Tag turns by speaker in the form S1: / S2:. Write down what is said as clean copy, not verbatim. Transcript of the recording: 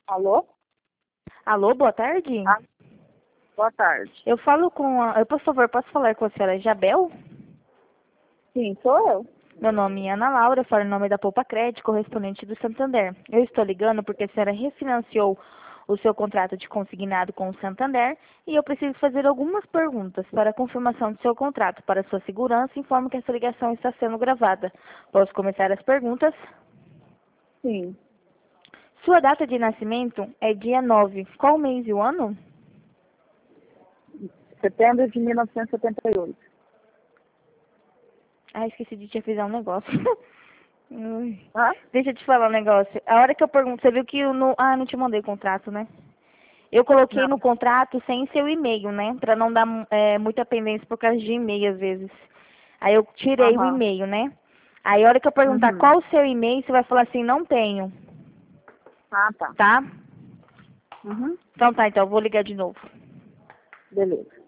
S1: Alô?
S2: Alô, boa tarde.
S1: Ah, boa tarde.
S2: Eu falo com a... Por favor, posso falar com a senhora Isabel?
S1: Sim, sou eu.
S2: Meu nome é Ana Laura, falo em nome da Poupa Crédito, correspondente do Santander. Eu estou ligando porque a senhora refinanciou o seu contrato de consignado com o Santander e eu preciso fazer algumas perguntas para a confirmação do seu contrato. Para sua segurança, informo que essa ligação está sendo gravada. Posso começar as perguntas?
S1: Sim.
S2: Sua data de nascimento é dia 9. Qual mês e o ano?
S1: Setembro de 1978.
S2: Ah, esqueci de te avisar um negócio. Ui.
S1: Hã?
S2: Deixa eu te falar um negócio. A hora que eu pergunto, você viu que eu não... Ah, não te mandei o contrato, né? Eu coloquei no
S1: Não.
S2: contrato sem seu e-mail, né? Pra não dar muita pendência por causa de e-mail, às vezes. Aí eu tirei o
S1: Aham.
S2: e-mail, né? Aí a hora que eu perguntar
S1: Uhum.
S2: qual o seu e-mail, você vai falar assim, não tenho,
S1: Ah, tá.
S2: tá?
S1: Uhum.
S2: Então tá, então eu vou ligar de novo.
S1: Beleza.